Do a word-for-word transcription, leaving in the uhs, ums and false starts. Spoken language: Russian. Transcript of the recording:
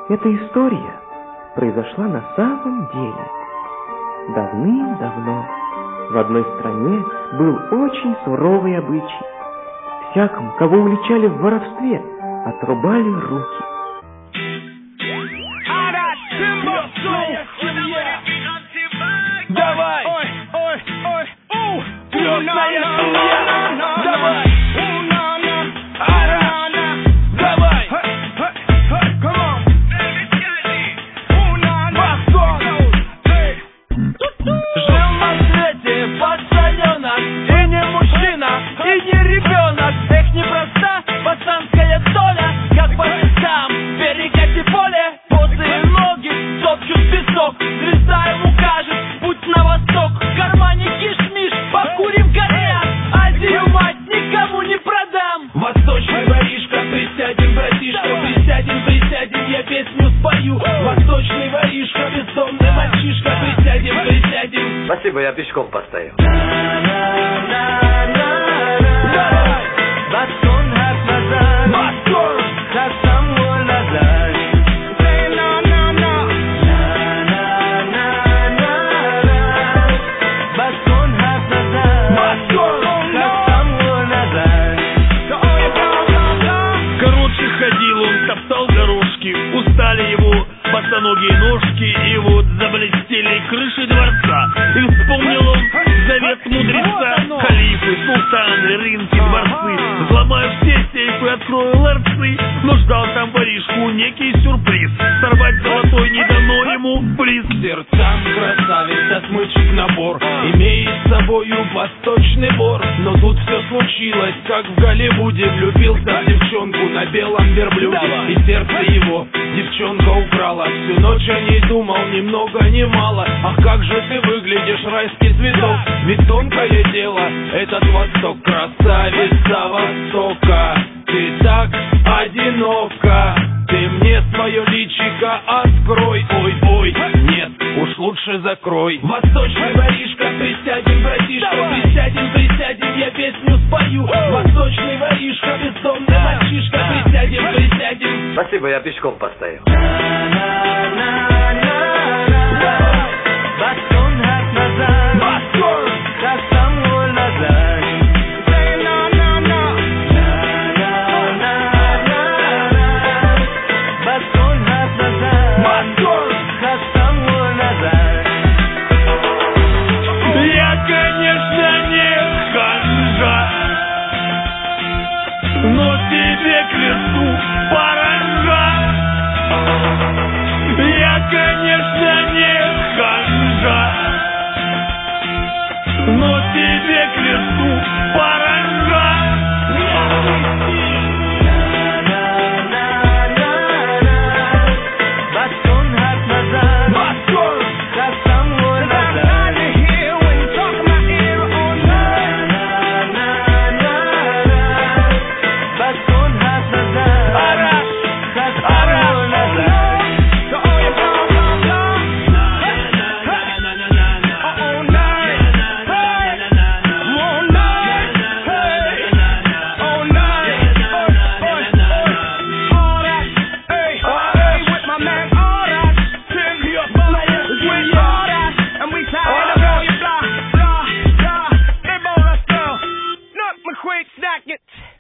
Эта история произошла на самом деле. Давным-давно в одной стране был очень суровый обычай. Всякому, кого уличали в воровстве, отрубали руки. Давай! Ой, ой, ой, у! Крестная семья! Давай! Давай! Жил на свете пацаненок, и не мужчина, и не ребенок. Эх, непроста пацанская доля, как по пескам перекати поле. Босые ноги топчут песок, звезда ему кажет путь на восток. В кармане кишмиш, покурим коньяк, Азию мать никому не продам. Восточный воришка, присядем, братишка, присядем, присядем, я песню спою. Восточный воришка, бездомный мальчишка, присядем, присядем. Спасибо, я пешком постою. Ходил он, топтал дорожки, устали его босоногие ножки, и вот заблестели крыши дворца. И вспомнил он завет мудреца: халифы, султаны, рынки, дворцы. Взломаю все сейфы, открою ларцы. Но ждал там воришку некий сюрприз. Сорвать золотой не дано ему приз. Сердцам красавец, отмычек набор, имеет с собою восточный вор. Но тут все случилось, как в Голливуде. Влюбился в девчонку на белом верблюде, и сердце его девчонка украла. Всю ночь о ней думал, ни много ни мало. Ах, как же ты выглядишь, райский цветок. Ведь тонкое дело этот восток. Красавица Востока, ты так одинока. Ты мне свое личико открой. Ой, ой, нет, уж лучше закрой. Восточный воришка, присядем, братишка, присядем, присядем, я песню спою. Восточный воришка, бездомный мальчишка, присядем, присядем. Спасибо, я пешком постою.